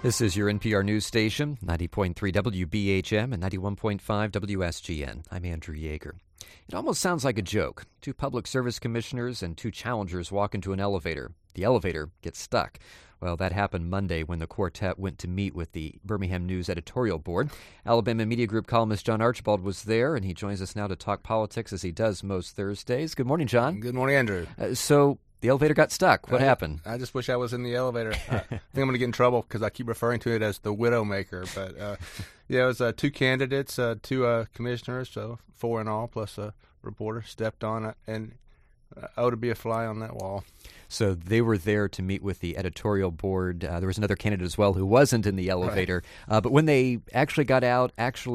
This is your NPR news station, 90.3 WBHM and 91.5 WSGN. I'm Andrew Yeager. It almost sounds like a joke. Two public service commissioners and two challengers walk into an elevator. The elevator gets stuck. Well, that happened Monday when the quartet went to meet with the Birmingham News editorial board. Alabama Media Group columnist John Archibald was there, and he joins us now to talk politics as he does most Thursdays. Good morning, John. Good morning, Andrew. So the elevator got stuck. What happened? I just wish I was in the elevator. I think I'm going to get in trouble because I keep referring to it as the Widowmaker. But, it was two candidates, two commissioners, so four in all, plus a reporter stepped on it, and I ought to be a fly on that wall. So they were there to meet with the editorial board. There was another candidate as well who wasn't in the elevator. Right. But when they actually got out,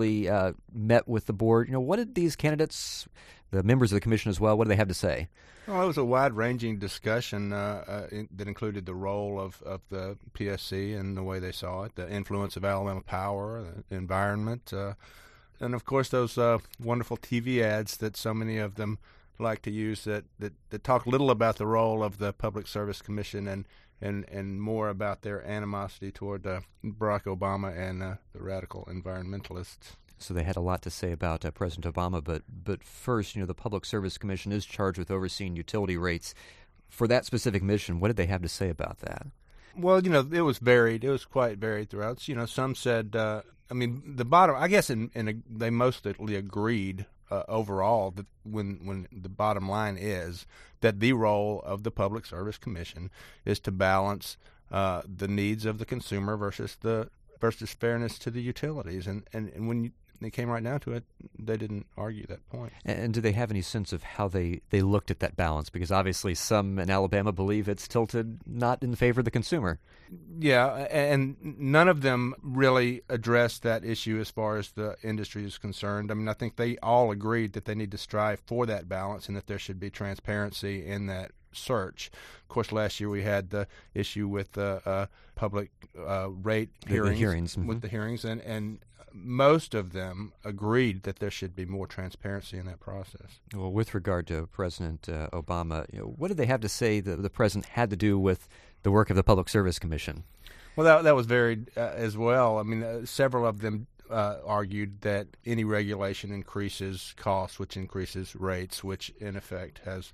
met with the board, what did these candidates, the members of the commission as well, what did they have to say? Well, it was a wide-ranging discussion that included the role of the PSC and the way they saw it, the influence of Alabama Power, the environment, and, of course, those wonderful TV ads that so many of them like to use that talk little about the role of the Public Service Commission and more about their animosity toward Barack Obama and the radical environmentalists. So they had a lot to say about President Obama, but first, the Public Service Commission is charged with overseeing utility rates. For that specific mission, what did they have to say about that? Well, it was varied. It was quite varied throughout. Some said, the bottom, I guess they mostly agreed overall that when the bottom line is that the role of the Public Service Commission is to balance the needs of the consumer versus fairness to the utilities, and when they came right down to it, they didn't argue that point. And do they have any sense of how they looked at that balance? Because obviously some in Alabama believe it's tilted not in favor of the consumer. Yeah, and none of them really addressed that issue as far as the industry is concerned. I think they all agreed that they need to strive for that balance and that there should be transparency in that search. Of course, last year we had the issue with the public rate hearings. Mm-hmm. With the hearings, and most of them agreed that there should be more transparency in that process. Well, with regard to President Obama, what did they have to say that the president had to do with the work of the Public Service Commission? Well, that was varied as well. Several of them argued that any regulation increases costs, which increases rates, which in effect has,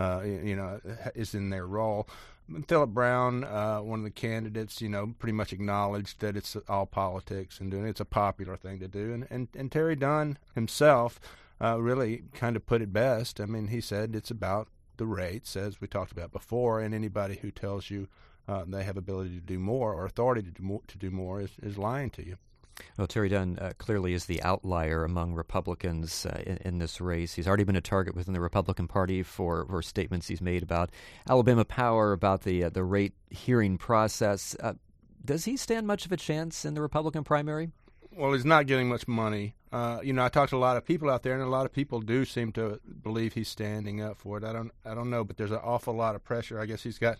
is in their role. Philip Brown, one of the candidates, pretty much acknowledged that it's all politics and it's a popular thing to do. And Terry Dunn himself really kind of put it best. He said it's about the rates, as we talked about before, and anybody who tells you they have ability to do more or authority to do more is lying to you. Well, Terry Dunn clearly is the outlier among Republicans in this race. He's already been a target within the Republican Party for statements he's made about Alabama Power, about the rate hearing process. Does he stand much of a chance in the Republican primary? Well, he's not getting much money. I talked to a lot of people out there, and a lot of people do seem to believe he's standing up for it. I don't know, but there's an awful lot of pressure. I guess he's got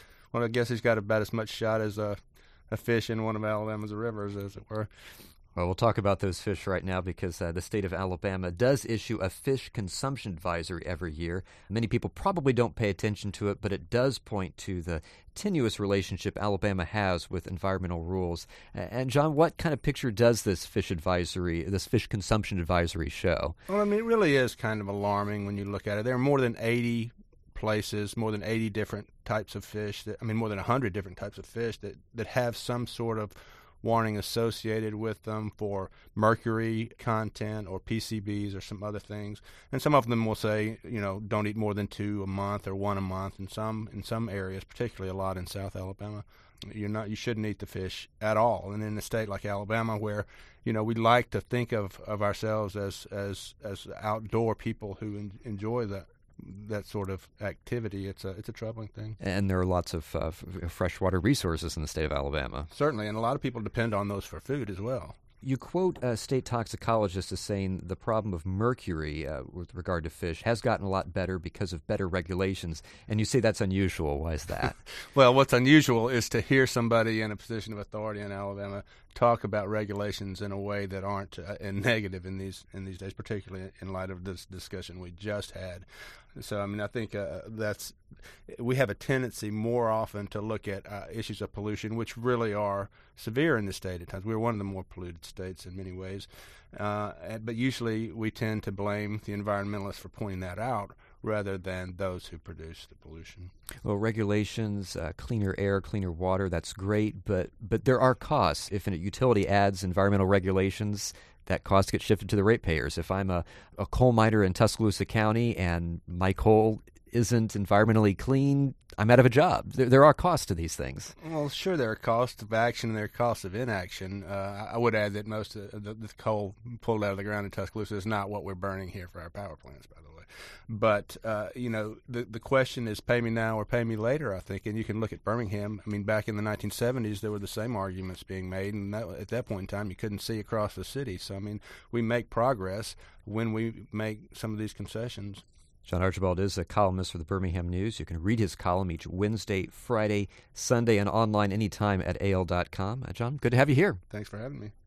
about as much shot as a fish in one of Alabama's rivers, as it were. Well, we'll talk about those fish right now because the state of Alabama does issue a fish consumption advisory every year. Many people probably don't pay attention to it, but it does point to the tenuous relationship Alabama has with environmental rules. And, John, what kind of picture does this fish consumption advisory show? Well, it really is kind of alarming when you look at it. There are more than 80 places, more than 80 different types of fish, more than 100 different types of fish that have some sort of warning associated with them for mercury content or PCBs or some other things. And some of them will say, don't eat more than 2 a month or 1 a month. In some areas, particularly a lot in South Alabama, you shouldn't eat the fish at all. And in a state like Alabama, where we like to think of ourselves as outdoor people who enjoy that sort of activity, it's a troubling thing. And there are lots of freshwater resources in the state of Alabama. Certainly, and a lot of people depend on those for food as well. You quote a state toxicologist as saying the problem of mercury with regard to fish has gotten a lot better because of better regulations, and you say that's unusual. Why is that? Well, what's unusual is to hear somebody in a position of authority in Alabama talk about regulations in a way that aren't negative in these days, particularly in light of this discussion we just had. So, I mean, I think we have a tendency more often to look at issues of pollution, which really are severe in the state at times. We're one of the more polluted states in many ways, but usually we tend to blame the environmentalists for pointing that out rather than those who produce the pollution. Well, regulations, cleaner air, cleaner water, that's great, but there are costs. If a utility adds environmental regulations, that cost gets shifted to the ratepayers. If I'm a coal miner in Tuscaloosa County and my coal isn't environmentally clean, I'm out of a job. There are costs to these things. Well, sure, there are costs of action and there are costs of inaction. I would add that most of the coal pulled out of the ground in Tuscaloosa is not what we're burning here for our power plants, by the way. But, the question is pay me now or pay me later, I think. And you can look at Birmingham. I mean, back in the 1970s, there were the same arguments being made. And at that point in time, you couldn't see across the city. So, I mean, we make progress when we make some of these concessions. John Archibald is a columnist for the Birmingham News. You can read his column each Wednesday, Friday, Sunday, and online anytime at AL.com. John, good to have you here. Thanks for having me.